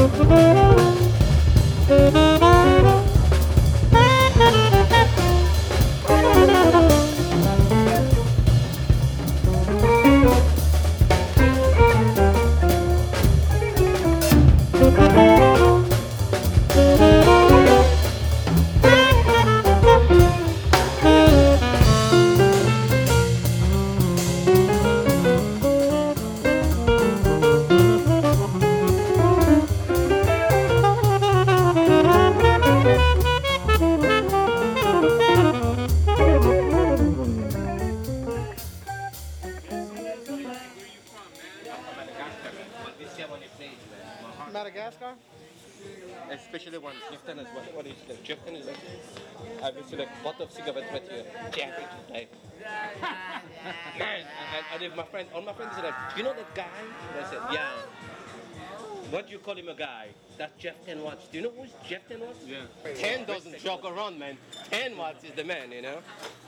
Madagascar? Especially one Jeften is what is like Jeften is like I will select bottle of cigarette right here. Jeffrey like man and if my friend all my friends are like, you know that guy? And I said, yeah. What do you call him a guy? That's Jeff 10 Watts. Do you know who's Jeff 10 Watts? Yeah. 10 doesn't joke around, man. 10 Watts is the man, you know?